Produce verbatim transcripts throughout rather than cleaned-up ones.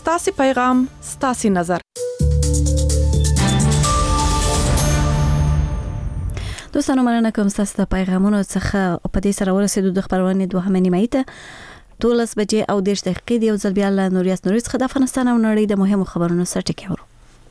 ستاسو پیغام ستاسو نظر. دوستانو مننه کوم ستاسو د پیغامونو څخه او په دې سره ورسېدو د خبرونه دوهمه نیمه ته دولس بجې او دېرش دقیقې دی او ځل بیا له نوریاس نوري څخه د افغانستان او نړۍ د مهمو خبرونو سره ټکی ورو.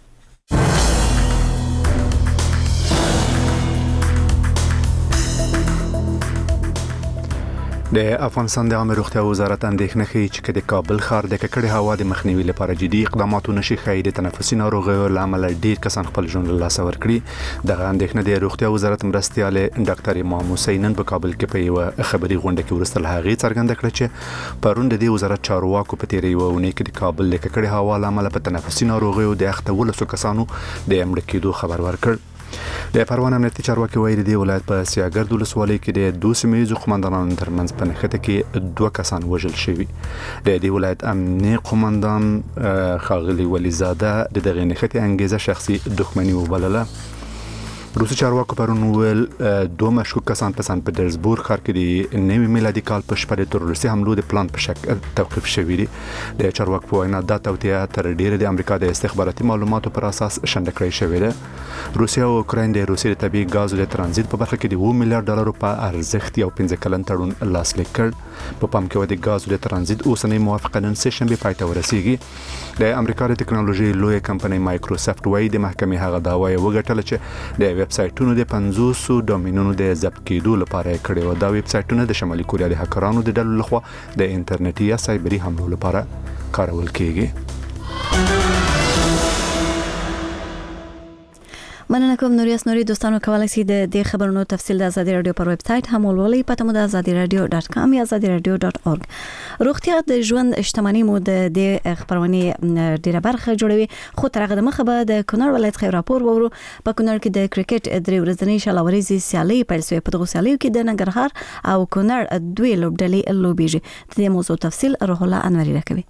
د افغانستان د عامه روغتیا وزارت اندېښنه کوي چې د کابل ښار د ککړې هوا د مخنیوي لپاره جدي اقدامات ونشي ښایي د تنفسي ناروغیو له امله ډېر کسان خپل ژوند له لاسه ورکړي. دغه اندېښنه د روغتیا وزارت مرستیال ډاکټر امام حسین نن په کابل کې په یوه خبري غونډه کې وروسته له هغې څرګنده کړه چې پرون د دې وزارت چارواکو په تېره یوه اونۍ کې د کابل د ککړې هوا له امله په تنفسي ناروغیو د اخته ولسو کسانو د مړه کېدو خبر ورکړ. د پروان امنیتي چارواکي وایي د ولایت په سیاګرد ولسوالۍ کې د دوه سیمه قومندانانو ترمنځ په نښته کې دوه کسان وژل شوي. د دې ولایت امنیتي قومندان ښاغلي ولیزاده د دغه نښتې انګیزه شخصي دښمني وبلله. روسي چارواکو پرون ویل دوه مشکوک کسان په سن پټرزبورګ ښار کې د نوي میلادي کال په شپه د تروریستي حملو د پلان په شکل توقیف شوي دي. د چارواکو په وینا دا توطیه تر ډیره د امریکا د استخباراتي معلوماتو پر اساس شنډه کړې شوې ده. روسیا او اوکراین د روسي د طبيعي غازو د ترانزیت په برخه کې د اووه میلیارډ ډالرو په ارزښت یو پنځه کلن تړون لاسلیک کړ. په پام کې و د غازو د ترانزیت اوسنۍ موافقه نن سه شنبه پای ته ورسیږي. د امریکا د ټکنالوژي لوی کمپنۍ مایکروسافت وایي د محکمې هغه دعوی وګټله چې د ویب سایټونو د پنځوس ډومینونو د ضبط کېدو لپاره کړي و. دا ویب سایټونه د شمالي کوریا د هکرانو د ډلو لخوا د انټرنیټي یا سایبري حملو لپاره کارول کېږي. مننه کوم نوریاس نوري. دوستانو کولای شئ د دې خبرونو تفصیل د ازادي رادیو پر ویب سټ هم ولولئ. پته مو د ازادي رادیو ډاټ کام یا ازادي رادیو ډاټ اورګ. روغتیا د ژوند اجتماعي مو د دې خبرونه ډیره برخه جوړوي. خو تر هغه مخه به د کونړ ولایت خیر راپور وورو. په کونړ کې د کرکټ درې ورځنۍ شلاوريزي سیالي پیل شوې. په دغه سیالیو کې د ننګرهار او کونړ دوی لوبډلې لوبېږي. د دې موضوع تفصیل روح الله انوري راکوي.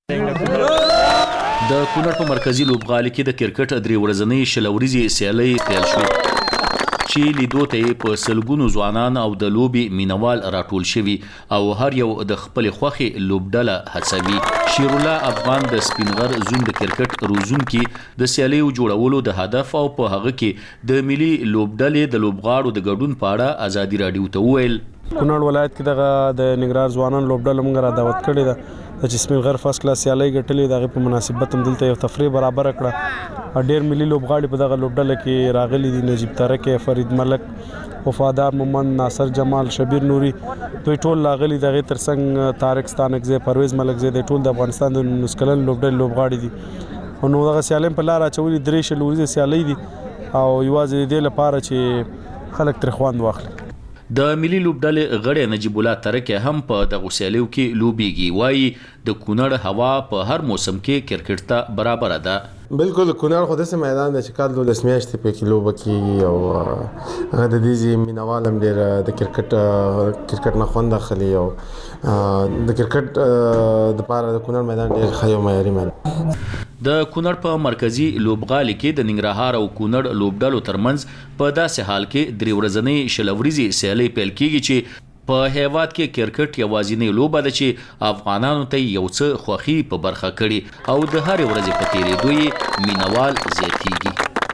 د کونړ په مرکزی لوبغالي کې د کرکټ درې ورځنۍ شلوريزي سیالي پیل شوه چې لیدو ته په سلګونو ځوانان او د لوبي مینوال راټول شوي او هر یو د خپل خوخي لوبډله هڅوي. شیر الله افغان د سپینغر زوم د کرکټ روزونکي د سیالیو جوړولو د هدف او په هغه کې د ملي لوبډلې د لوبغاړو د ګډون په اړه ازادي رادیو ته وویل. کونړ ولایت کې دغه د ننګرهار ځوانان لوبډله موږ را دعوت کړې ده د جسمي غیر فرست کلاس سیالي ګټلې دغه په مناسبت هم دلته یو تفریح برابر کړه. ډېر ملي لوبغاړي په دغه لوبډله کې راغلي دي. نجیب تارک، فرید ملک، وفادار محمد، ناصر جمال، شبیر نوري دوی ټول راغلي. دغه ترڅنګ طارق ستانکزی، پرویز ملکزی د ټول د افغانستان د نسکلن لوبډله لوبغاړي دي. نو دغه سیالي په لار اچولي درې شلوريزي سیالي دي او یوازې دې لپاره چې خلک تر خوند واخلي. د ملي لوبډلې غړی نجیب الله ترک هم په دغه سیالیو کې لوبيږي. وایي د کونړ هوا په هر موسم کې کرکټ ته برابر ده. بالکل کونړ خو داسې میدان دی چې کال دولس میاشتې پکې لوبه کېږي او هغه د دې مینوال هم ډېر د کرکټ کرکټ نه خوند اخلي او د کرکټ دپاره د کونړ میدان ډېر ښه یو معیاري میدان. د کونړ په مرکزی لوبغالي کې د ننګرهار او کونړ لوبډلو ترمنځ په داسې حال کې درې ورځنۍ شلوريزي سیالي پیل کېږي چې په هیواد کې کرکټ یوازینی لوبه ده چې افغانانو ته یو څه خوښي په برخه کړي او د هر ورځې په تیریدو یې مینوال زیاتیږي.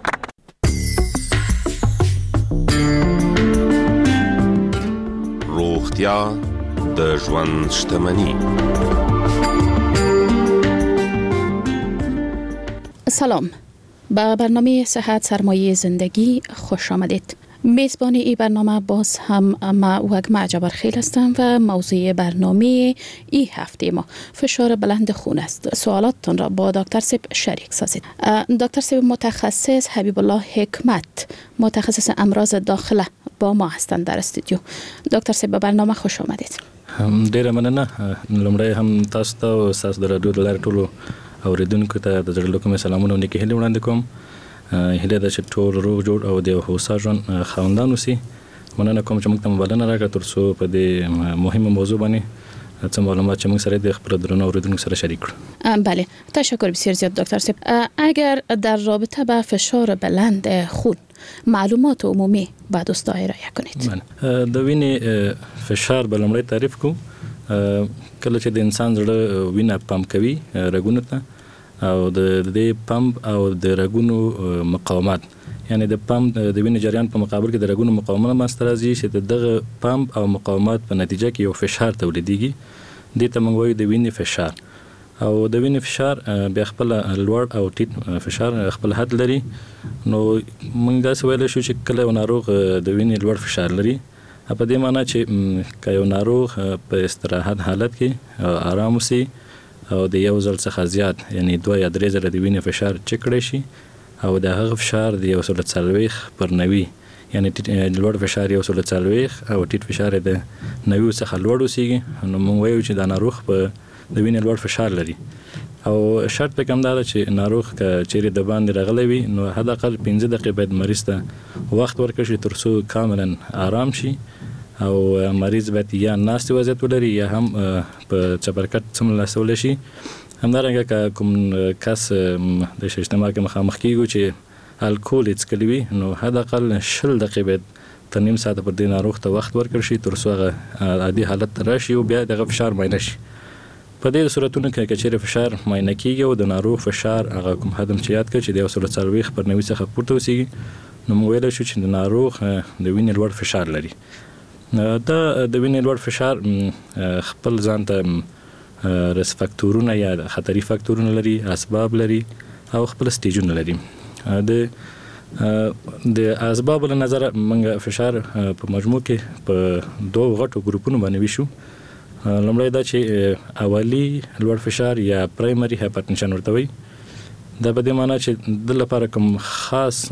روغتیا د ژوند شتمني. سلام، به برنامه صحت سرمایه زندگی خوش آمدید. میزبان این برنامه باز هم ما وگمه جبرخیل هستم و موضوع برنامه این هفته ما فشار بلند خون است. سوالاتتان را با دکتر سیب شریک سازید. دکتر سیب متخصص حبیب الله حکمت متخصص امراض داخله با ما هستند در استودیو. دکتر سیب به برنامه خوش آمدید. ډیره مننه. لومړی هم تاسو ته او تاسو د رادیو د لارې ټولو اوریدونکو ته د زړه له کومې سلامونه او نیکې هیلې وړاندې کوم. هیله ده چې ټول روغ جوړ او د هوسا ژوند خاوندان اوسي. مننه کوم چې موږ ته بلنه راکړه تر څو په دې مهمه موضوع باندې څه معلومات چې موږ سره د خپل درنو اوریدونکو سره شریک کړو. بله، تشکر بسیار زیاد دکتر سیب. اگر در رابطه با فشار بلند خون معلومات عمومی با دوستا ارائه کنید. بله، د وینې فشار به لومړی تعریف کوو. کله چې د انسان زړه وینه پمپ کوي رګونو ته او د دې پمپ او د رګونو مقاومت، یعنی د پمپ د وینې جریان په مقابل کې د رګونو مقاومت منځته راځي چې دغه پمپ او مقاومت په نتیجه کې یو فشار تولیدېږي، دې ته موږ وایو د وینې فشار. او د وینې فشار بیا خپل لوړ او ټیټ فشار خپل حد لري. نو موږ داسې ویلی شو چې کله یو ناروغ د وینې لوړ فشار لري، په دې معنی چې که یو ناروغ په استراحت حالت کې آرام وسي او د یو ځل څخه زیات یعنی دوه یا درې ځله د وینې فشار چک کړی شي او د هغه فشار د یو سل څلوېښت پر نوي، یعنی لوړ فشار یو سل څلوېښت او ټیټ فشار د نوي څخه لوړ اوسېږي، نو موږ وایو چې دا ناروغ په د وینې لوړ فشار لري. او شرط پکې هم دا ده چې ناروغ که چیرې د باندې راغلی وي نو حداقل پنځه دقیقې باید مریض ته وخت ورکړل شي تر څو کاملا آرام شي، او مریض باید یا ناستې وضعیت ولري یا هم په چپرکټ څملاستولی شي. همدارنګه که کوم کس د اجتماع کې مخامخ کیږو چې الکول یې څکلی وي نو حداقل شل دقیقې باید تر نیم ساعته پر دې ناروغ ته وخت ورکړل شي تر څو هغه عادي حالت ته راشي او بیا دغه فشار معاینه شي. په دې صورتونو کې که چیرې فشار معاینه کیږي او د ناروغ فشار هغه کوم حد چې یاد کړ چې د یو سل څلوېښت پر نوي څخه پورته اوسېږي نو موږ ویلی شو چې د ناروغ د وینې لوړ فشار لري. دا د وینې لوړ فشار خپل ځان ته رس فاکتورونه یا خطري فاکتورونه لري، اسباب لري او خپل سټیجونه لري. د د اسباب له نظره موږ فشار په مجموع کې په دوه غټو ګروپونو باندې ویشو. لومړی دا چې اولی لوړ فشار یا پرایمري هایپرټنشن ورته وایي. دا په دې معنی چې د لپاره کوم خاص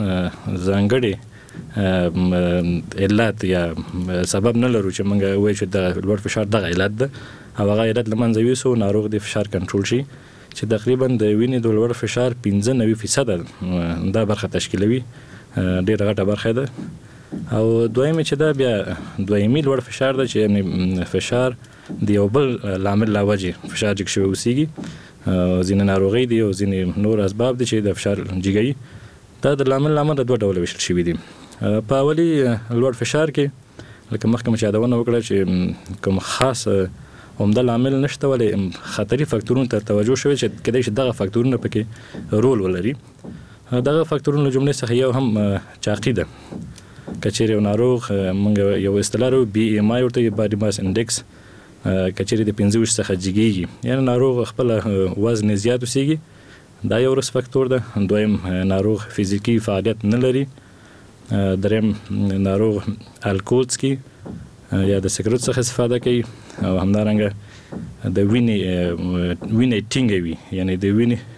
ځانګړي علت یا سبب نه لرو چې موږ وایو چې د لوړ فشار دغه علت ده او هغه علت له منځه یوسو، ناروغ د فشار کنټرول شي چې تقریبا د وینې د لوړ فشار پنځه نوي فیصده دا برخه تشکیلوي، ډېره غټه برخه ده. او دویمه چې دا بیا دویمي لوړ فشار ده چې یعنی فشار د یو بل لامل لا وجې فشار جګ شوی اوسېږي، ځینې ناروغۍ دي او ځینې نور اسباب دي چې د فشار جګوي. دا د لامل له امله دوه ډوله ویشل شوي دي. په اولي لوړ فشار کې لکه مخکې مې چې یادونه وکړه چې کوم خاص عمده لامل نشته ولې خطري فاکتورونو ته توجه شوی چې کېدای شي دغه فاکتورونه پکې رول ولري. دغه فاکتورونو له جملې څخه یو هم چاقي ده. که چیرې یو ناروغ موږ یو اصطلاح لرو بي ام آی ورته باډي ماس انډیکس، که چیرې د پنځه ویشت څخه جګېږي یعنی ناروغ خپل وزن زیات اوسېږي، دا یو رس فاکتور ده. دویم ناروغ فزیکي فعالیت نه لري. دریم ناروغ الکول څکي یا د سګرټ څخه استفاده کوي او همدارنګه د وینې وینې ټینګه وي، یعنی د وینې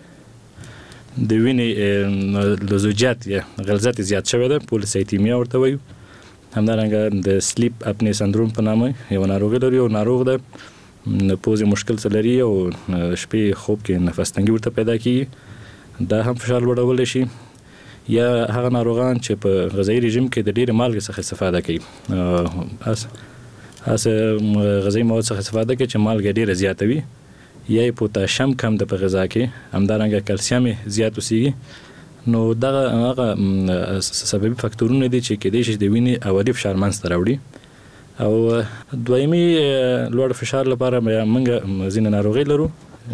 د وینې لزوجات یا غلظت زیات شوی ده، پولیسایتیمیا ورته وایو. همدارنګه د سلیپ اپنی سندروم په نامه یو ناروغي لري، یو ناروغ ده پوزې مشکل څه لري او شپې خوب کې نفس تنګي ورته پیدا کیږي، دا هم فشار لوړولی شي. یا هغه ناروغان چې په غذایي رژیم کې د ډېرې مالګې څخه استفاده کوي، اس اس غذایي مواد څخه استفاده کوي چې مالګه ډېره زیاته وي، یا پوتاشیم کم ده په غذا کې، همدارنګه کلسیم زیات اوسېږي. نو دغه هغه سببي فاکتورونه دي چې کېدای شي د وینې اولي فشار منځته راوړي. او دویمي لوړ فشار لپاره موږ ځینې ناروغۍ لرو.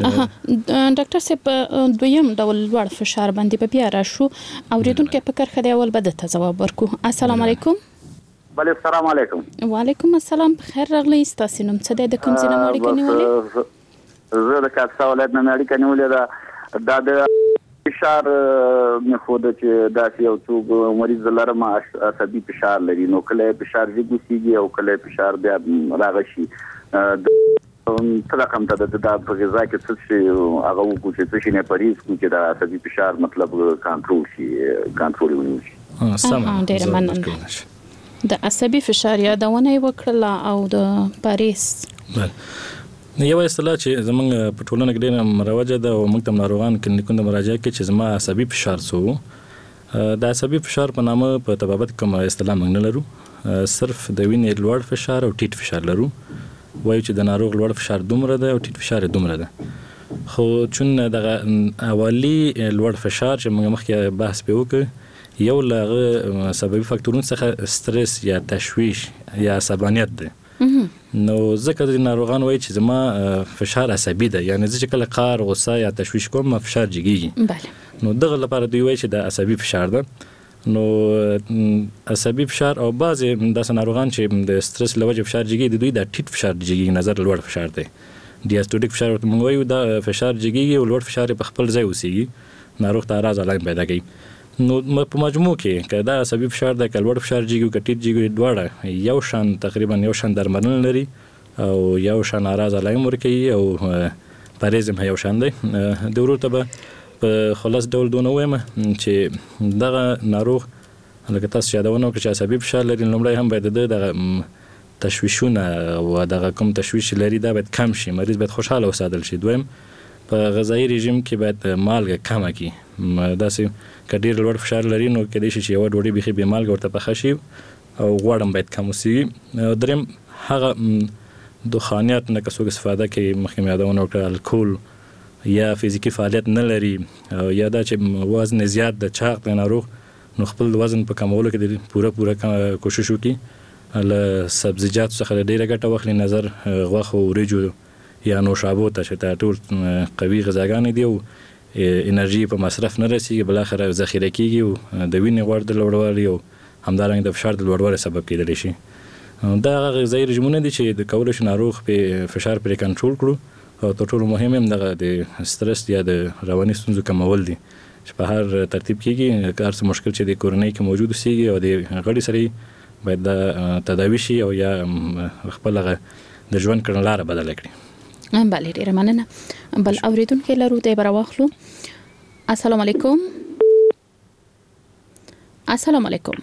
ډاکټر صاحب دویم ډول لوړ فشار باندې په بیا راشو، اوریدونکو په کرخه دی اول بده ته جواب ورکو. السلام علیکم. بله السلام علیکم. وعلیکم السلام، بخیر راغلی. ستاسو نوم څه دی؟ د کوم ځای نه اړیکه نیولې؟ زه د کاپسا ولایت نه اړیکه نیولې ده. دا د فشار نه خو د چې داسې یو څوک مریض لرم عصبي فشار لري، نو کله فشار جګ اوسېږي او کله فشار بیا راغی شي. څه رقم ته د په غذا کې څه شي هغه وکړو چې څه شي نه پرهیز کړو چې د عصبي فشار مطلب کنټرول شي، کنټرول ونیول شي. ډېره مننه. د عصبي فشار یادونه یې وکړله او د پرهیز یو اصطلاح چې زمونږ په ټولنه کې ډېره مروجه ده او موږ ته ناروغان کلینیکونو ته مراجعه کوي چې زما عصبي فشار څه و. د عصبي فشار په نامه په طبابت کوم اصطلاح موږ نه لرو، صرف د وینې لوړ فشار او ټیټ فشار لرو. وایو چې د ناروغ لوړ فشار دومره ده او ټیټ فشار دومره ده. خو چون دغه اولی لوړ فشار چې موږ مخکې بحث پې وکړ یو له هغه سببي فاکتورونو څخه سترس یا تشویش یا عصبانیت ده. نو ځکه د ناروغان وایي چې زما فشار عصبي ده، یعنی زه چې کله قهر، غوسه یا تشویش کوم ما فشار جګیږي. بله. نو دغه لپاره دوی وایي چې د عصبي فشار ده. نو عصبي فشار او بعضې داسې ناروغان چې د سترس له وجې فشار جګیږي د دوی د ټیټ فشار جګیږي، نظر لوړ فشار دی، ډیاسټولیک فشار ورته موږ وایو. دا فشار جګیږي او لوړ فشار په خپل ځای اوسیږي، ناروغ ته اراز علائم پیدا کوي. نو په مجموع کې که دا عصبي فشار د کلوړ فشار جګي او کټیټ جګي دواړه یو شان تقریبا یو شان درملنه لري او یو شان اراز علائم ورکوي او پرهیز هم یو شان دی. د ورور ته به په خلاص ډول دونه وایم چې دغه ناروغ لکه تاسو یادونه وکړه چې عصبي فشار لري، لومړی هم باید دغه تشویشونه او دغه کوم تشویش لري دا باید کم شي، مریض باید خوشحاله وساتل شي. دویم په غذایي رژیم کې باید مالګه کمه کړي، داسې که ډېر لوړ فشار لري نو کېدای شي چې یوه ډوډۍ بیخي بې مالګه ورته پخه شي او غوړ هم باید کم وسیږي. دریم هغه دخانیات نه که څوک استفاده کوي، مخکې مې یادونه وکړه الکول یا فزیکي فعالیت نه لري او یا دا چې وزن زیات د چاق د ناروغ نو خپل وزن په کمولو کې د پوره پوره کوشش وکړي، له سبزیجاتو څخه ډېره ګټه واخلي، نظر غوښو، وریجو یا نوشابو ته چې دا ټول قوي غذاګانې دي او انرژي په مصرف نه رسیږي، بل اخر ذخیره کیږي او د وینې غوړ د لوړوالي او همدارنګه د فشار د لوړوالي سبب کېدلی شي. دا هغه غذایي رژیمونه دي چې د کولی شي ناروغ په فشار پرې کنټرول کړو او تر ټولو مهم هم دغه د سترس یا د رواني ستونزو کمول دي چې په هر ترتیب کېږي. هر څه مشکل چې د کورنۍ کې موجود اوسېږي او د غړي سره باید دا تداوي شي او یا خپل هغه د ژوند کړنلاره بدله کړي. بله ډیره مننه. بل اوریدونکي لرو دی به راواخلو. السلام علیکم. السلام علیکم.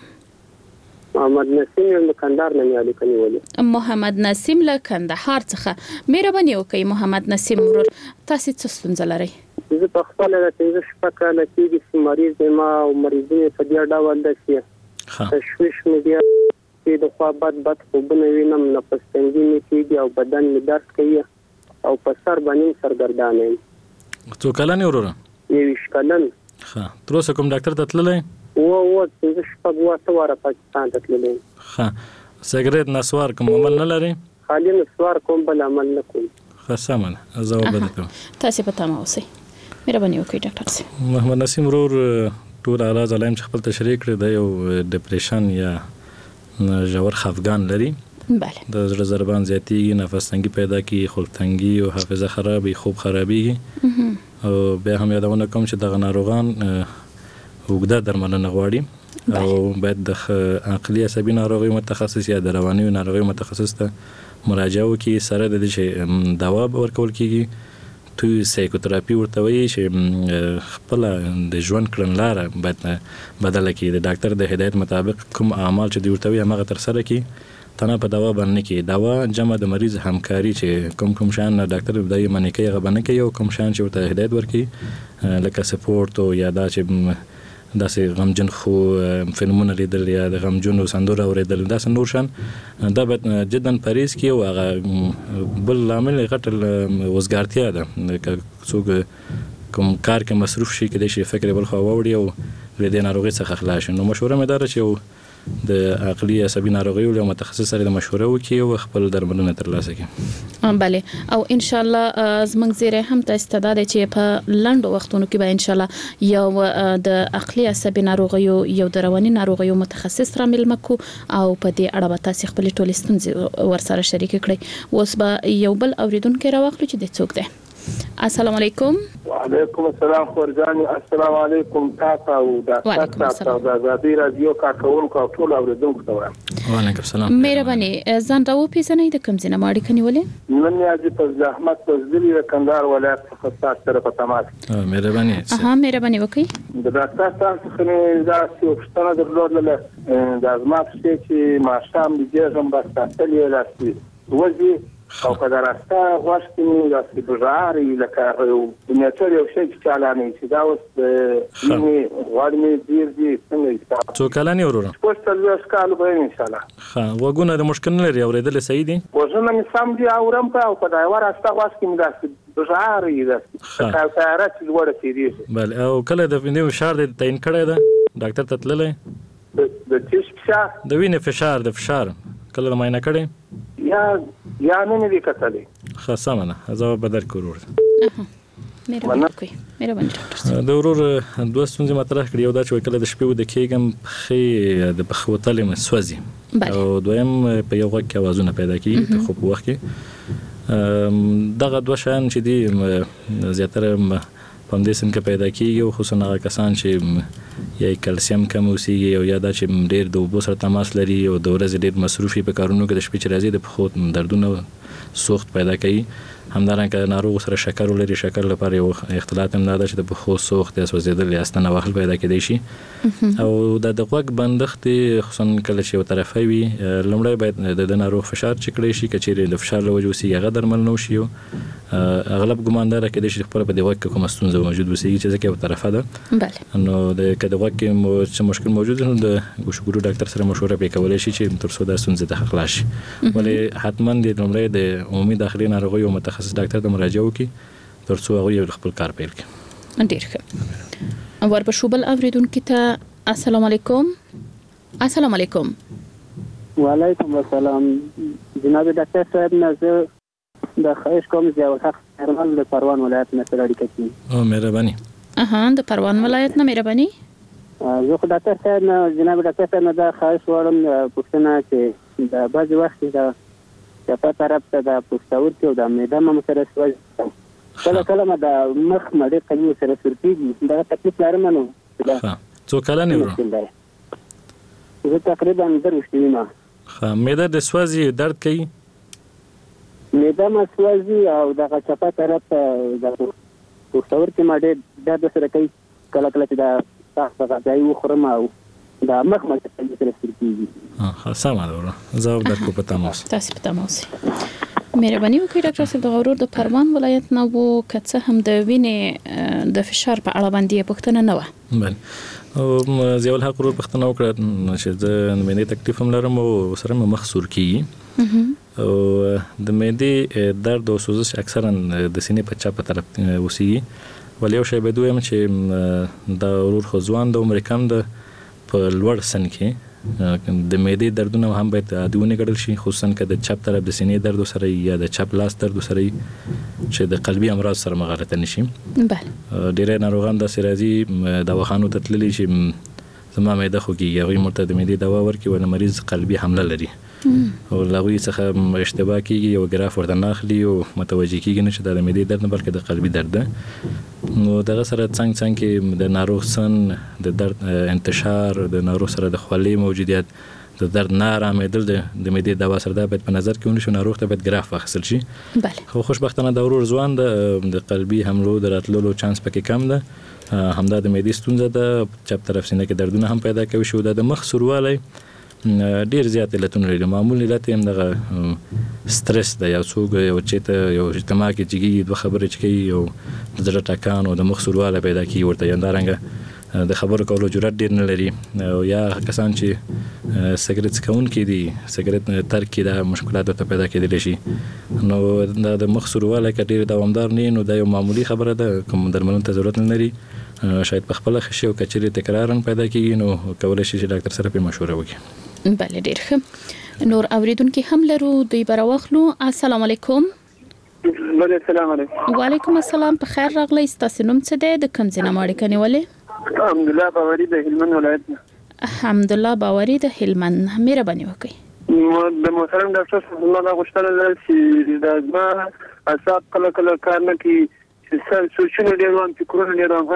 محمد نسیم له کندهار نه یالي کني ولي. محمد نسیم له کندهار څخه مهرباني وکړئ. محمد نسیم ورور تاسو څه ستونزه لرئ؟ زه په خپل د پنځه شپږ کاله کېږي چې مریض یم او مریضونه په دې ډول ده چې تشویش مې بیا چې د خوا بد بد خوبونه وینم، نفس تنګي مې کېږي او بدن مې درد کوي او په سر باندې سرګردان یم. څو کلن یې وروره؟ یویشت کلن. ښه، تر اوسه کوم ډاکټر ته تللی؟ اوه اوه پنځه شپږ اووه واره پاکستان ته تللی یم. ښه، سګرټ نسوار کوم عمل نه لري؟ خالي نسوار کوم بل عمل نه کوم. ښه سمه ده، زه وبه درکوم. تاسې په تمه اوسئ. مهرباني وکړئ ډاکټر صاحب. محمد نسیم ورور ټول اعراض علائم چې خپل تشریح کړي د یو ډپریشن یا ژور خفګان لري. بله. د زړه ضربان زیاتیږي، نفس تنګي پیدا کیږي، خلق تنګي او حافظه خرابي، خوب خرابيږي او بیا هم یادونه کوم چې دغه ناروغان اوږده درملنه غواړي او باید د عقلي عصبي ناروغیو متخصص یا د رواني ناروغیو متخصص ته مراجعه وکړي، سره د دې چې دوا ورکول کیږي. تو سایکوتراپي ورته وایي چې خپل د ژوند کړنلاره باید بدله کړي، د ډاکټر د هدایت مطابق کوم اعمال چې دی ورته وایي هغه ترسره کړي، تنه په دوا باندې کې دوا جمع د مریض همکاري چې کوم کوم شان ډاکټر بدایي منې کوي هغه باندې کوي او کوم شان چې ورته هدایت ورکړي لکه سپورت او یا دا چې داسې غمجن خو فلمونه لیدل یا د غمجنو سندره اورېدل داسې نور شان دا باید جدا پرهیز کړي او هغه بل لامل غټ وزګارتیا ده، که څوک کوم کار کې مصروف شي کېدای شي فکر بل خوا واوړي او له دې ناروغۍ څخه خلاص شي. نو مشوره مې دا ده چې د عقلي عصبي ناروغیو له متخصص سره د مشوره وکړي او خپل درملنه ترلاسه کړي. بله، او ان شاء الله زموږ زیره هم تاسو ته دا چې په لنډو وختونو کې به ان شاء الله یو د عقلي عصبي ناروغیو یو د رواني ناروغیو متخصص را ملمه کو او په دې اړه به تاسو خپل ټول ستونزې ورسره شریک کړئ. اوس به یو بل اوریدونکو راوخلو چې د څوک دی. السلام علیکم. وعلیکم السلام خورجانی. السلام علیکم تاسو او د تاسو د آزادي رادیو کارکونکو او ټول اوریدونکو ته وایم. وعلیکم السلام. مهرباني ځان راو پیژنئ د کوم ځای نه ماړی کني ولې؟ نن یې په زحمت تزدلی د کندهار ولایت څخه تاسو سره په تماس. مهرباني. ها مهرباني وکړئ. د ډاکټر تاسو څخه دا څه وختونه درلودله د ازمات چې ما شام دې هم بس تاسو یې راستي وځي او کله راسته غوښتنې د بجاري لکه یو نیټر یو شی چې چالانه چې دا اوس د نیمه غوړمې ډیر دي څنګه څو کلن یې وروره؟ پوسټل یو کال به ان شاء الله. ښه، وګونه د مشکل نه لري اورېدل صحیح دي؟ وژنه مې سم دي اورم په او په دا وراسته غوښتنې د بجاري د کارته چې وړه کېږي. بله، او کله د وینې فشار د تعین کړی ده ډاکټر ته تللی؟ د چیش فشار د وینې فشار د فشار کله معاینه کړی؟ یا یا نه نه دي کتلې. ښه سمه ده ځواب به درکړو ورور. مهرباني وکړئ مهرباني ډاکټر صاحب. د ورور دوه ستونزې مطرح کړي، یو دا چې کله د شپې ودې کېږم پښې د پښو تلې مې سوځي، او دویم په یو غوږ کې اوازونه پیدا کېږي د خوب په وخت کې. دغه دوه شیان چې دي زیاتره په همدې سن کې پیدا کېږي، او خصوصا هغه کسان چې یا کلسیم کم اوسېږي او یا دا چې ډېر د اوبو سره تماس لري او د ورځې ډېر مصروف وي په کارونو کې، د شپې چې راځي د پښو دردونه سوخت پیدا کوي. همدارنګه ناروغ سره شکر ولري، شکر لپاره یو اختلاط هم دا ده چې د پښو سوخت یا سوځېدل یا ستنه وهل پیدا کېدی شي. او دا د غوږ بندښت خصوصا کله چې یو طرفه وي، لومړی باید د ناروغ فشار چک کړی شي، که چیرې د فشار له وجې اوسېږي هغه درمل نه وشي. اغلب ګمان دا کېدی شي خپله په دې غوږ کې کومه ستونزه موجود اوسېږي چې ځکه یو طرفه ده. نو که د غوږ کې څه مشکل موجود وي نو د ګوشګورو ډاکټر سره مشوره پرې کولی شي چې تر څو دا ستونزې ته خلاص شي. ولې حتما د لومړی د عمومي داخلي ناروغیو متخصص ډاکټر ته مراجعه وکړي تر څو هغوی یو خپل کار پیل کړي. ډېر ښه. ورپسې بل اورېدونکي ته السلام علیکم. السلام علیکم. وعلیکم السلام. جناب ډاکټر صاحب، نه زه د خواهش کوم چې یو حق هرمل د پروان ولایت نه سره اړیکه کړي. او مهرباني. اها د پروان ولایت نه مهرباني. زه خو ډاکټر صاحب نه جناب ډاکټر صاحب نه دا خواهش وړم پوښتنه چې د بعضې وخت د چپه طرف ته د پښتورګي او د معده مو سره سوځي، کله کله مې د مخ مړې قوي سره سورکېږي. دغه تکلیف لرم نو څو کلن یې ورو؟ زه تقریبا درویشت یم. ښه. معده د سوځي درد کوي؟ معده مې سوځي او دغه چپه طرف ته د پښتورګي مې ډېر درد سره کوي، کله کله چې د سخت غذایي وخورم او د مخ مې سره سورکېږي. ها سمه ده ورو، ځواب درکړو په تماس. تاسو په تماس. مهرباني وکړئ ډاکټر صاحب، د غرور د پروان ولایت نه وو، که څه هم د وینې د فشار په اړه باندې پوښتنه نه وه. بله. او ضیاء الحق ورور پوښتنه وکړه چې زه د معدې تکلیف هم لرم او سره مې مخ سور کېږي، او د معدې درد او سوزش اکثرا د سینې په چپ طرف اوسېږي. ولې یو شی باید ووایم چې دا ورور خو ځوان د عمر کم ده، په لوړ سن کې د معدې دردونه هم باید عادي ونه ګڼل شي، خصوصا که د چپ طرف د سینې درد سره یا د چپ لاس درد سره چې د قلبي امراض سره مغالطه نشي. بله. ډېری ناروغان داسې راځي دواخانو ته تللي چې زما معده خوږېږي، هغوی موږ ته د معدې دوا ورکړي ولې مریض قلبي حمله لري، او له هغوی څخه اشتباه کېږي، یو ګراف ورته نه اخلي او متوجه کېږي نه چې دا د معدې درد نه بلکې د قلبي درد ده. نو دغه سره څنګ څنګ کې د ناروغ سن، د درد انتشار، د ناروغ سره د خولې موجودیت، د درد نه ارامېدل د معدې دوا سره دا باید په نظر کې ونیسو. ناروغ ته باید ګراف واخیستل شي. بله. خو خوشبختانه د ورور ځوان ده، د قلبي حملو د راتللو چانس پکې کم ده. همدا د معدې ستونزه ده، چپ طرف سینه کې دردونه هم پیدا کوي شي، او د مخ سوروالی ډیر زیات علتونه لري. معمول علت هم دغه سټرس ده، یو څوک یو چېرته یو اجتماع کې جګېږي، دوه خبرې چې کوي، یو د زړه ټکان او د مخ سوروالی پیدا کېږي ورته، یا همدارنګه د خبرو کولو جرأت ډېر نه لري، او یا کسان چې سګرټ څکونکي دي، سګرټ ترک کې دا مشکلات ورته پیدا کېدلی شي. نو دا د مخ سوروالی که ډېر دوامدار نه وي نو دا یو معمولي خبره ده، کوم درملونو ته ضرورت نه لري، شاید په خپله ښه شي، او که چېرې تکرارا پیدا کېږي نو کولی شي چې ډاکټر سره پرې مشوره وکړي. بله ډېر ښه. نور اوریدونکي هم لرو، دوی به راواخلو. السلام علیکم. السلام علیکم. وعلیکم السلام. په خیر راغلی. ستاسو نوم څه دی؟ د کوم ځای نه مو اړیکه نیولې؟ حمدالله باوري د هلمند ولایت نه. حمدالله باوري د هلمند. مهرباني وکړئ. د محترم ډاکټر صاحب زما دا غوښتنه ده چې د زما اعصاب کله کله کار نه کوي، چې سوچونه ډېر وم، فکرونه ډېر وم،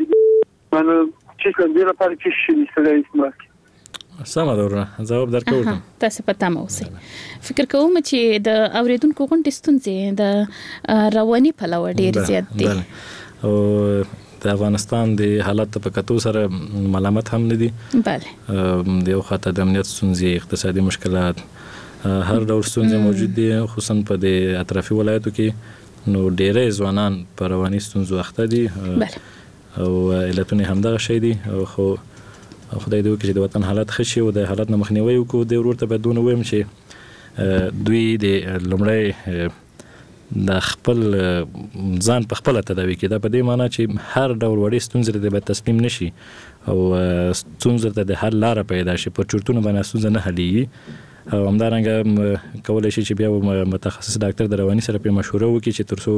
مانه چې دې لپاره څه شي سره استعمال کړي. سمه ده ورونه، ځواب درکوم. تاسو په تمه اوسئ. فکر کوم چې د اوریدونکو غونډې ستونزې د رواني پلوه ډېر زیات دي، او د افغانستان د حالت په کتو سره ملامت هم نه دي. بله. د یو خاطر د امنیت ستونزې، اقتصادي مشکلات، هر ډول ستونزې موجود دي، خصوصا په د اطرافي ولایتو کې. نو ډېری ځوانان په رواني ستونزو اخته دي. بله. او علتونه همدغه شی دي، خو خدای دې وکړي چې د وطن حالت ښه شي او د حالت نه مخنیوی وکړو. د ورور ته باید دونه ووایم چې دوی د لومړی د خپل ځان په خپله تداوي کړي. دا په دې معنی چې هر ډول وړې ستونزې ته باید تسلیم نشي او ستونزو ته د حل لاره پیدا شي. په چورتونو باندې ستونزه نه حلېږي. او همدارنګه کولای شي چې بیا متخصص ډاکټر د رواني سره په مشوره وکړي چې ترڅو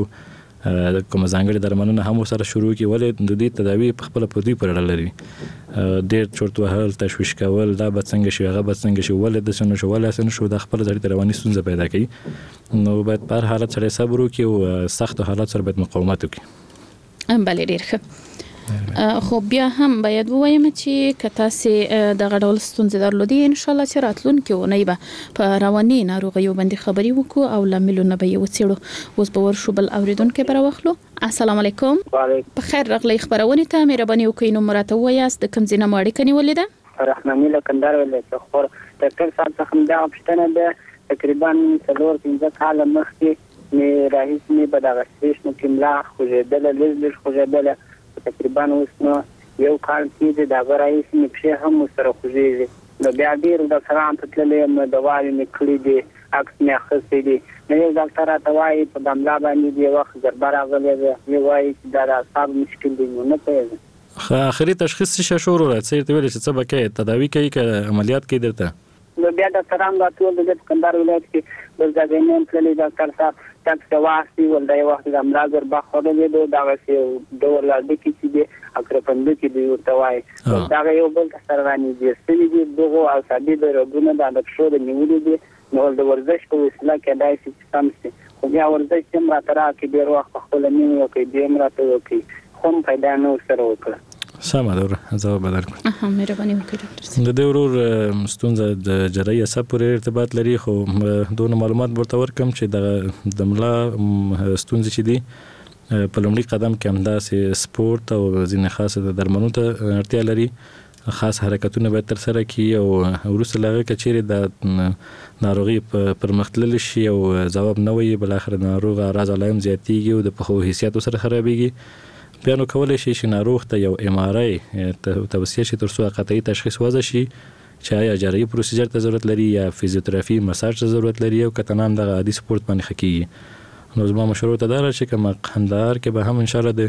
کوم ځانګړي درملنه هم سره شروع کی ولې د دې تداوی په خپل په دې پر اړه لري ډېر چورت وهل تشویش کول دا به څنګه شي هغه به څنګه شي ولې د سن شو ولې سن شو د خپل ځړې رواني ستونزه پیدا کوي نو باید په هر حالت سره صبر وکړي او سخت حالات سره باید مقاومت وکړي ام بل ډیر ښه خو بیا هم باید ووایم چې کته سي د غډول ستونزې درلودي ان شاء الله چې راتلونکي ونه به په رواني ناروغیو باندې خبري وکړو او لاملونه به یې وڅېړو اوس به ورشو بل اوریدونکو پر واخلو السلام علیکم وعلیکم په خیر راغلی خبرونه ته مهرباني وکړئ نو مراته وایاست د کوم ځای نه ماړی کني ولیده رحماني لکندار ولې خو ډاکټر صاحب څخه دا option ده تقریبا څلور پنځه کال مخکې مې راهیس مې په دغه سټیشن کې ملا خوځېدل لږ خوځېدل تقریبا اوس نو یو کال کې د غرايس مې په هم سره خوځېږي نو بیا ډیر د سلام ته تللې مې دواوی مې کړې دي عکس مې اخیستې دي نو یو ډاکټر راته وایي په دملا باندې دی وخت ضربه راغلی دی وایي چې دا اعصاب مشکل دي نو نه پېژنم خو اخري تشخیص څه شروع راځي ته ویل چې څه بکې تداوی کوي که عملیات کوي درته نو بیا ډاکټران راټول د کندهار ولایت کې بل ځای نه تللی ډاکټر صاحب تاسو واسي ولدای وخت د امراض ور باخره دی دا غسي ډول د کی چې دی اکرپند کې دی ورته وای دا یو بل سره رانی دي ستړي دي دغه او سادي د رګونو د اډکشو د نیولې دي نو د ورزش په وسیله کې دای چې سمسي خو بیا ورزش چې مراتره کې ډیر وخت خپل نیو کې دی مراتره کې کوم پیدا نه سره وکړه سمه ده زه بدل کوم اها مهرباني وکړئ د دې ورور ستونزه د جراحي عصب پورې ارتباط لري خو دونه معلومات ورته ورکم چې د د ملا ستونزې چې دي په لومړي قدم کې همداسې سپورت او ځینې خاصه د درملو ته اړتیا لري خاص حرکتونه باید تر سره کړي او وروسته له هغه کچېرې د ناروغي پر مختلل شي او ځواب نه وي بل اخر ناروغ راز علائم زیاتېږي او د پخو حیثیت سره خرابېږي بیا نو کولای شي چې ناروغ ته یو ام ار آی توصیه شي ترڅو قطعي تشخیص وځي شي چې آیا جراحي پروسیجر ته ضرورت لري یا فزیوتراپي مساج ته ضرورت لري او کته نام د عادي سپورت باندې خکېږي نو زما مشوره ته دار چې کوم قندهار کې به هم ان شاء الله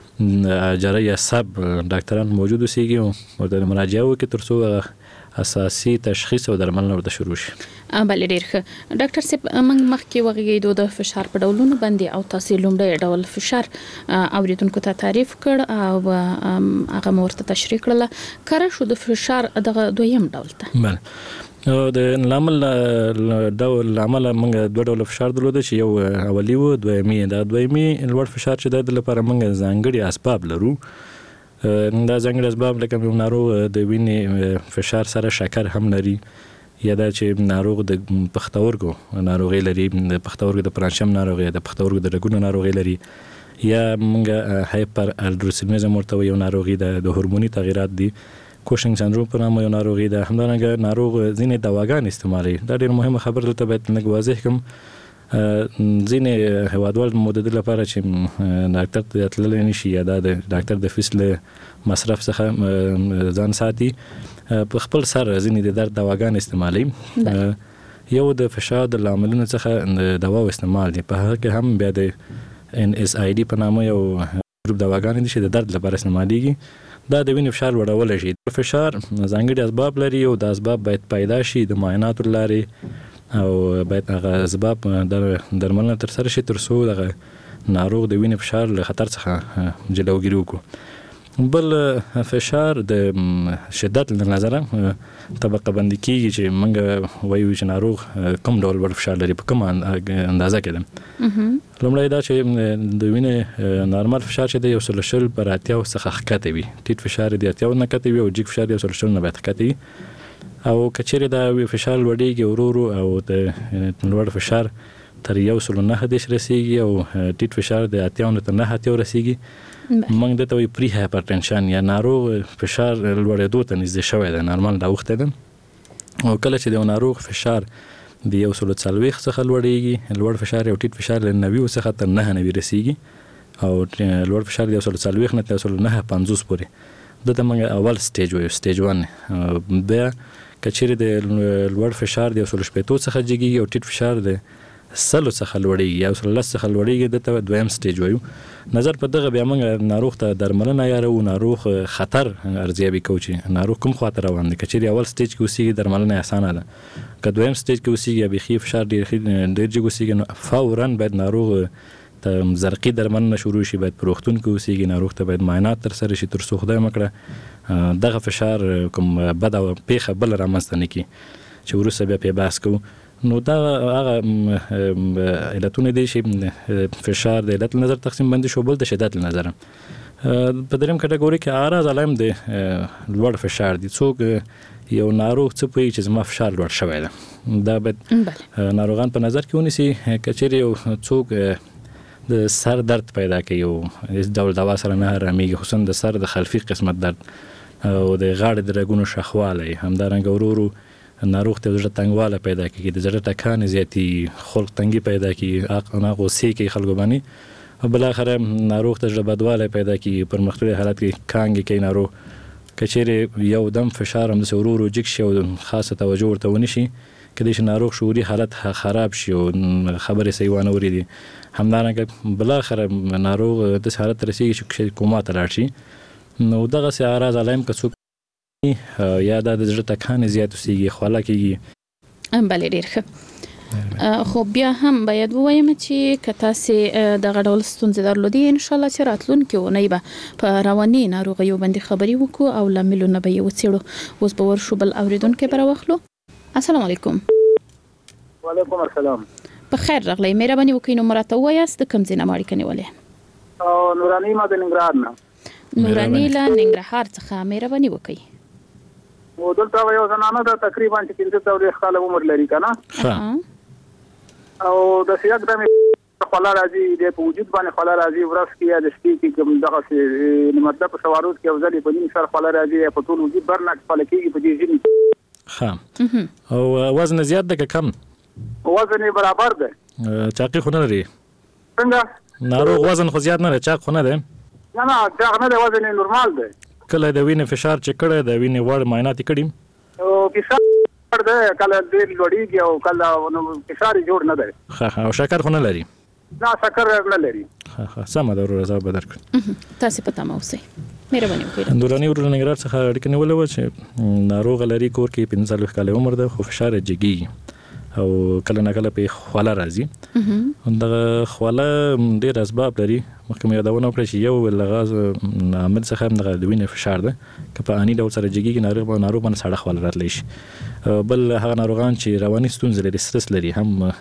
د جراحي عصب ډاکټران موجود اوسېږي او ورته مراجعه وکړي ترڅو اساسي تشخیص او درملنه ورته شروع شي بل ډیر ښه ډاکټر صاحب موږ مخکې وغږیدو د فشار په ډولونو باندې او تاسو لومړی ډول فشار اوریدونکو ته تعریف کړ او هغه مرته تشریح کړل کړه شو د فشار دغه دویم ډول ته بله د لامل ډول عمل موږ دوه ډول فشار درلود چې یو اولی و دویمي دا دویمي لوړ فشار چې د لپاره موږ ځانګړي اسباب لرو دا ځانګړي اسباب لکه یو ناروغ د وینې فشار سره شکر هم لري یا دا چې ناروغ د پښتورګو ناروغي لري د پښتورګو د پرانشم ناروغي د پښتورګو د رګونو ناروغي لري یا موږ هایپر الډروسینیزم ورته یو ناروغي د هورموني تغیرات دي کوشنګ سندروم په نامه یو ناروغي ده همدارنګه ناروغ ځینې دواګان استعمالوي دا ډېر مهمه خبره ده باید لږ واضح کوم ځینې هوادوال مدد لپاره چې ډاکټر ته تللی نشي یا د ډاکټر د فیس له مصرف څخه ځان ساتي په خپل سر ځینې د درد دواګان استعمالوي یو د فشار د لاملونو څخه دوا استعمال دي په هغه کې هم بیا د ان اس آی ډي په نامه یو ګروپ دواګان دي چې د درد لپاره استعمالېږي دا د وینې فشار لوړولی شي فشار ځانګړي اسباب لري او د اسباب باید پیدا شي د معایناتو له لارې او باید هغه اسباب د درملنه تر سره شي ترڅو دغه ناروغ د وینې فشار له خطر څخه جلوګیري وکړو بل فشار د شدت له نظره طبقه بندي کیږي چې موږ وایو چې ناروغ کوم ډول ور فشار لري په کوم اندازه کې ده لومړی دا چې د وینې نارمل فشار چې د یو سل شل پر اتیا څخه ښکته وي ټیټ فشار د اتیا نه کته وي او جګ فشار د یو سل شل نه باید ښکته وي او کچېره دا فشار لوړېږي ورو او د لوړ فشار تر یو سل نه دیش رسیږي او ټیټ فشار د اتیا نه تر نه اتیا رسیږي موږ دته وی پری هایپرټنشن یا ناروغ فشار لوړېدو ته نږدې شوی دی نارمل راوخته ده او کله چې د ناروغ فشار د یو سل څلوېښت څخه لوړېږي لوړ فشار او ټیټ فشار له نوي څخه تر نه نوي رسیږي او لوړ فشار د یو سل څلوېښت نه تر یو سل نه پنځوس پورې دته موږ اول سټیج وایو سټیج ون بیا کچېره د لوړ فشار د یو سل شپېتو څخه جګي او ټیټ فشار د سلو څخه لوړیږي یا سل لس څخه لوړیږي د ته دویم سټیج وایو. نظر په دغه بیا موږ ناروغ ته درملنه یارو، ناروغ خطر ارزیابي کوو چې ناروغ کوم خواته روان دی. که چیرې اول سټیج کې اوسېږي درملنه اسانه ده، که دویم سټیج کې اوسېږي یا بیخي فشار ډېر ډېر جګ اوسېږي نو فوراً باید ناروغ ته زرقي درملنه شروع شي، باید په روغتون کې اوسېږي، ناروغ ته باید معاینات ترسره شي تر څو خدای مکړه دغه فشار کوم بد او پیښه بل رامنځته نه کړي چې وروسته بیا پې بحث کوو. نو دا هغه علتونه دي چې فشار د علت نظر تقسیم بندي شو، بل د شدت نظر. په دریم کټګوري کې اعراض علائم دي لوړ فشار دي. څوک یو ناروغ څه پوهیږي چې زما فشار لوړ شوی ده، دا باید ناروغان په نظر کې ونیسي. که چیرې یو څوک د سر درد پیدا کوي، یو ډول دوا سره نه آرامېږي، خصوصا د سر د خلفي قسمت درد او د غاړې د رګونو شخوالی، همدارنګه ورو ورو ناروغ ته زړه تنګواله پیدا کېږي، د زړه ټکانې زیاتي، خلق تنګي پیدا کېږي، هغه غوسې کوي خلکو باندې، او بالاخره ناروغ ته زړه بدوالی پیدا کېږي، په پرمختللي حالت کې کانګې کوي ناروغ. که چیرې یو دم فشار همداسې ورو ورو جګ شي او خاصه توجه ورته ونه شي، کېدای شي ناروغ شعوري حالت خراب شي او خبرې صحیح وانه ورېږي. همدارنګه بالاخره ناروغ داسې حالت ته رسېږي چې کوما ته لاړ شي. نو دغسې اعراض علائم که څوک یا دا د زړه ټکانې زیات اوسېږي، خوله کېږي. بلې ډېر ښه. خو بیا هم باید ووایم چې که تاسې دغه ډول ستونزې درلودې، انشاءالله چې راتلونکې اونۍ به په رواني ناروغیو باندې خبرې وکړو او لاملونه به یې وڅېړو. اوس به ورشو بل اورېدونکی به راواخلو. السلام علیکم. وعلیکم السلام. په خیر راغلی. مهرباني وکړئ نو مراته ووایاست د کوم ځای نه مو اړیکه نیولې؟ نوراني ما د ننګرهار نه. نوراني له ننګرهار څخه مهرباني وکړئ. و دلته یو زنانه ده تقریبا چې پنځه څلوېښت کاله عمر لري که نه، او داسې یکدم خوله راځي، د په وجود باندې خوله راځي، ورځ کې یا د شپې کې کوم دغسې مطلب په سوارود کې یو ځل یې په نیم سر خوله راځي یا په ټول وجود برنک خوله کېږي په دې ژمي کې. ښه. او وزن زیات ده که کم؟ وزن یې برابر ده. چاقي خو نه لري؟ څنګه؟ ناروغ وزن خو زیات نه دی، چاق خو نه دی؟ نه نه چاق نه دی، وزن یې نورمال دی. کله د وینې فشار چې کړی د وینې وړ معاینات یې کړي؟ فشار دی کله ډېر لوړېږي او کله فشار یې جوړ نه دی. ښه ښه. او شکر خو نه لري؟ نه شکر نه لري. ښه ښه. سمه ده وروره، زه به درکړم. تاسې په تمه اوسئ. مهرباني وکړئ. نوراني ورور له ننګرهار څخه اړیکه نیولې وه چې ناروغه لري، کور کې پنځه څلوېښت کاله عمر ده، خو فشار یې جګېږي او کله نه کله پې خوله راځي. دغه خوله ډېر اسباب لري. مخکې مې یادونه وکړه چې یو لغاز عامل څخه هم دغه د وینې فشار ده، که په اني ډول سره جګېږي ناروغ ناروغ باندې سړه خوله راتلی شي. بل هغه ناروغان چې رواني ستونزې لري، سټرس لري، هم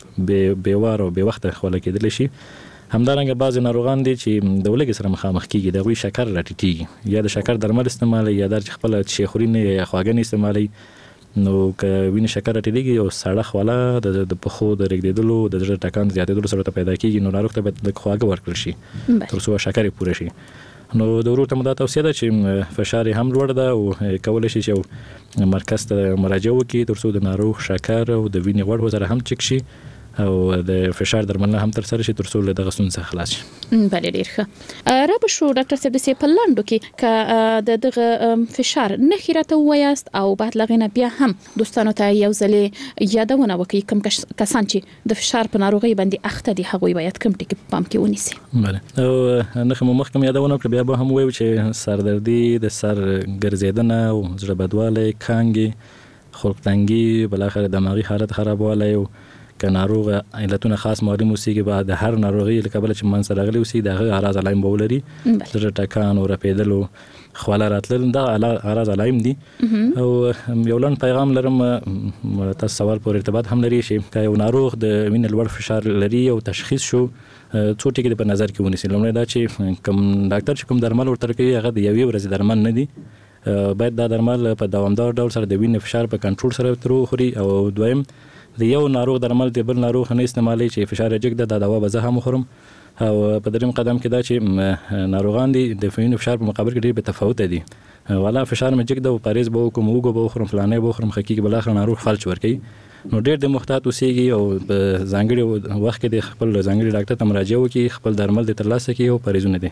بې وار او بې وخته خوله کېدلی شي. همدارنګه بعضې ناروغان دي چې د ولږې سره مخامخ کېږي، د هغوی شکر راټیټېږي، یا د شکر درمل استعمالوي یا دا چې خپله چې خوري نه یا خواږه نه استعمالوي. نو که وینې شکر راټیټېږي او سړه خوله د پښو د رېږدېدلو، د زړه ټکان زیاتېدلو سره ورته پیدا کېږي، نو ناروغ ته باید لږ خواږه ورکړل شي تر څو شکر یې پوره شي. نو د ورور ته مو دا توصیه ده چې فشار یې هم لوړ ده او کولی شي چې یو مرکز ته مراجعه وکړي تر څو د ناروغ شکر او د وینې غوړ سره هم چک شي او د فشار درملنه هم ترسره شي تر څو له دغه ستونزې څخه خلاص شي. بله ډېر ښه. را به شو ډاکټر صاحب داسې په لنډو کې که د دغه فشار نښې راته ووایاست او بعد له هغې نه بیا هم دوستانو ته یو ځلې یادونه وکړي، کوم کسان چې د فشار په ناروغۍ باندې اخته دي هغوی باید کوم ټکي په پام کې ونیسي؟ بله. او نښې مو مخکې یادونه وکړه، بیا به هم ووایو چې سردردي، د سر ګرځېدنه او زړه بدوالی، کانګې، خلق تنګي، بالاخره دماغي حالت خرابوالی او که ناروغ علتونه خاص معلوم اوسېږي به د هر ناروغي له کبله چې منځته راغلي اوسي د هغه اعراض علائم به ولري، زړه ټکان او رپېدل او خوله راتلل، دا اعراض علائم دي. او یو لنډ پیغام لرم، تاسو سوال پورې ارتباط هم لري چې که یو ناروغ د وینې لوړ فشار لري او تشخیص شو، څو ټکي په نظر کې ونیسي. لومړی دا چې کوم ډاکټر چې کوم درمل ورته کوي هغه د یوې ورځې درمل نه دي، باید دا درمل په دوامدار ډول سره د وینې فشار په کنټرول سره تر وخوري. او دویم د یو ناروغ درمل د بل ناروغ نه استعمالي چې فشار یې جګ ده، دا دوا به زه هم وخورم. او په دریم قدم کې دا چې ناروغان دي د وینې فشار په مقابل کې ډېر بې تفاوته دي. والا فشار مې جګ ده او پرهیز به وکړم، اوږه به وخورم، فلانی به وخورم، ښه کېږي، بالاخره ناروغ فلج ورکوي. نو ډېر د محتاط اوسېږي او په ځانګړي وخت کې د خپل ځانګړي ډاکټر ته مراجعه وکړي، خپل درمل دې ترلاسه کړي او پرهیزونه دې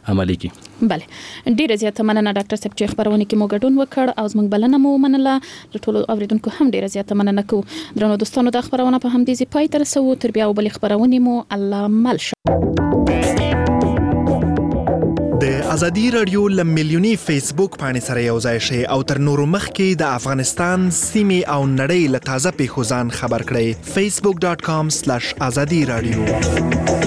عملي کی. بله ډیره زیاته مننه ډاکټر صاحب چې خبرونه کې مو ګډون وکړ او زموږ بلنه مو منله. ټول اوریدونکو هم ډیره زیاته مننه کوو. درنو دوستانو د خبرونه په همدې ځای پای ته رسوو. تر بیا بل خبرونه مو الله مل شه. د ازادي رادیو لم میلیونی فیسبوک باندې سره یو ځای شي او تر نورو مخکې د افغانستان سیمې او نړۍ له تازه پیښو ځان خبر کړئ. facebook dot com slash azadi radio